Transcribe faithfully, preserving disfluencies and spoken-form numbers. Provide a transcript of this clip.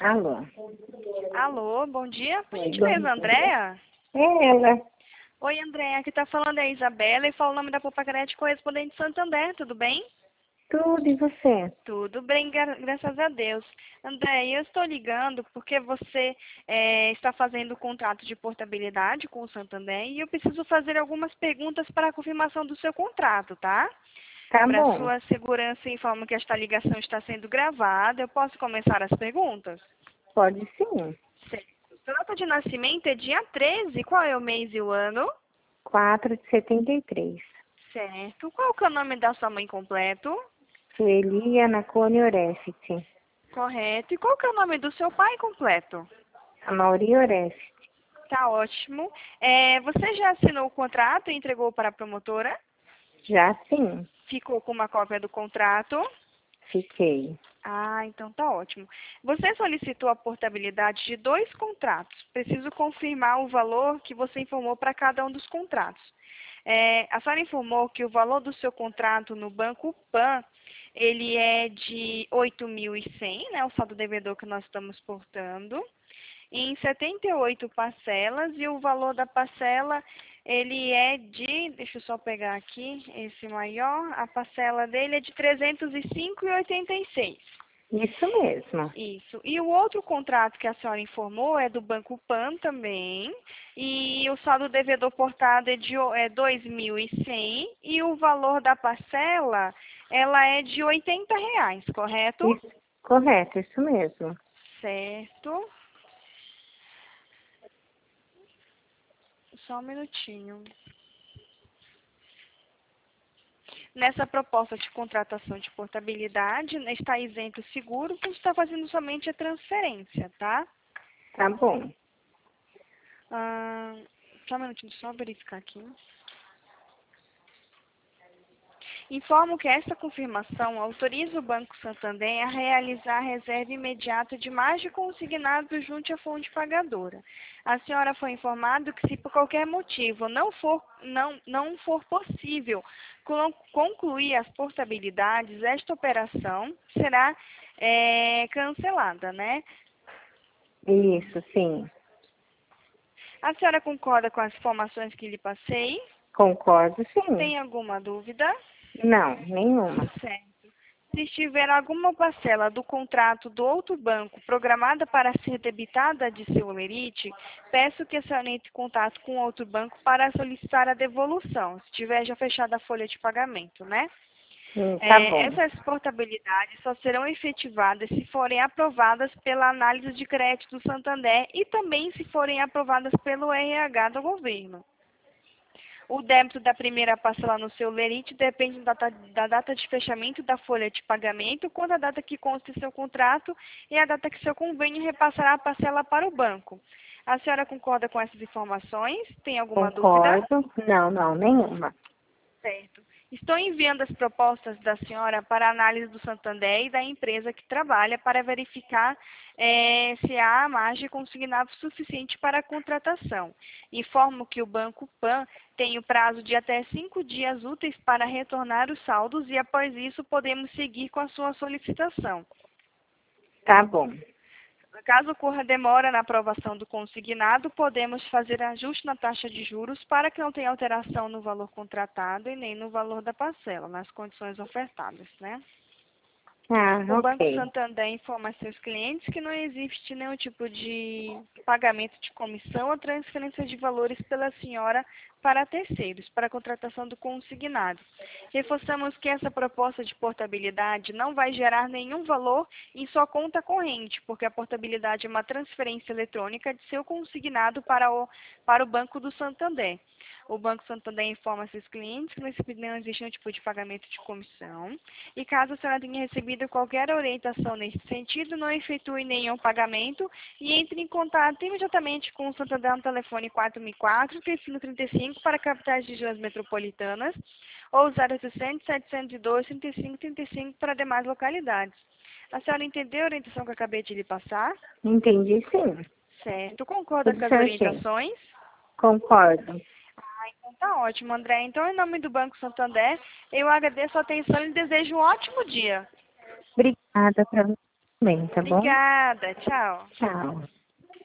Alô? Alô, bom dia. Por Oi, bom gentileza, dia. Andréa? É ela. Oi, Andréa. Aqui tá falando é a Isabela e fala o nome da Popacrete correspondente Santander, tudo bem? Tudo, e você? Tudo bem, gra- graças a Deus. André, eu estou ligando porque você eh, está fazendo o contrato de portabilidade com o Santander e eu preciso fazer algumas perguntas para a confirmação do seu contrato, tá? Tá Para bom. sua segurança, informo que esta ligação está sendo gravada. Eu posso começar as perguntas? Pode sim. Certo. Sua data de nascimento é dia treze. Qual é o mês e o ano? Quatro de setenta e três. Certo. Qual que é o nome da sua mãe completo? Sueli Anacone Oreste. Correto. E qual que é o nome do seu pai completo? Amauri Oreste. Tá ótimo. É, você já assinou o contrato e entregou para a promotora? Já sim. Ficou com uma cópia do contrato? Fiquei. Ah, então tá ótimo. Você solicitou a portabilidade de dois contratos. Preciso confirmar o valor que você informou para cada um dos contratos. É, a senhora informou que o valor do seu contrato no Banco Pan, ele é de oito mil e cem, né, o saldo devedor que nós estamos portando, em setenta e oito parcelas, e o valor da parcela, ele é de, deixa eu só pegar aqui, esse maior, a parcela dele é de trezentos e cinco vírgula oitenta e seis. Isso mesmo. Isso. E o outro contrato que a senhora informou é do Banco Pan também, e o saldo devedor portado é de o- é dois mil e cem e o valor da parcela, ela é de oitenta reais, correto? Isso. Correto, isso mesmo. Certo. Só um minutinho. Nessa proposta de contratação de portabilidade, né, está isento o seguro, você está fazendo somente a transferência, tá? Tá bom. Ah, só um minutinho, só verificar aqui. Informo que esta confirmação autoriza o Banco Santander a realizar a reserva imediata de margem consignado junto à fonte pagadora. A senhora foi informada que se por qualquer motivo não for, não, não for possível con- concluir as portabilidades, esta operação será eh, cancelada, né? Isso, sim. A senhora concorda com as informações que lhe passei? Concordo, sim. Tem alguma dúvida? Não, nenhuma. Certo. Se estiver alguma parcela do contrato do outro banco programada para ser debitada de seu lerite, peço que a senhora entre em contato com outro banco para solicitar a devolução, se tiver já fechada a folha de pagamento, né? Hum, Tá É, bom. essas portabilidades só serão efetivadas se forem aprovadas pela análise de crédito do Santander e também se forem aprovadas pelo R H do governo. O débito da primeira parcela no seu lerite depende da data, da data de fechamento da folha de pagamento, quando a data que consta em seu contrato e a data que seu convênio repassará a parcela para o banco. A senhora concorda com essas informações? Tem alguma dúvida? Concordo. Não, não, nenhuma. Certo. Estou enviando as propostas da senhora para análise do Santander e da empresa que trabalha para verificar eh, se há margem consignada suficiente para a contratação. Informo que o Banco Pan tem o prazo de até cinco dias úteis para retornar os saldos e, após isso, podemos seguir com a sua solicitação. Tá bom. Caso ocorra demora na aprovação do consignado, podemos fazer ajuste na taxa de juros para que não tenha alteração no valor contratado e nem no valor da parcela, nas condições ofertadas, né? Ah, O Banco ok. Santander informa a seus clientes que não existe nenhum tipo de pagamento de comissão ou transferência de valores pela senhora para terceiros, para a contratação do consignado. Reforçamos que essa proposta de portabilidade não vai gerar nenhum valor em sua conta corrente, porque a portabilidade é uma transferência eletrônica de seu consignado para o, para o Banco do Santander. O Banco Santander informa a seus clientes que nesse período não existe nenhum tipo de pagamento de comissão. E caso a senhora tenha recebido qualquer orientação nesse sentido, não efetue nenhum pagamento e entre em contato imediatamente com o Santander no telefone quatro mil e quatro, trinta e cinco trinta e cinco para capitais de regiões metropolitanas ou zero oitocentos, setecentos e dois, trinta e cinco trinta e cinco para demais localidades. A senhora entendeu a orientação que eu acabei de lhe passar? Entendi, sim. Certo. Concorda Tudo com as certinho. orientações? Concordo. Ah, então tá ótimo, André. Então, em nome do Banco Santander, eu agradeço a atenção e desejo um ótimo dia. Obrigada para você. Bem, tá bom? Obrigada, tchau. Tchau.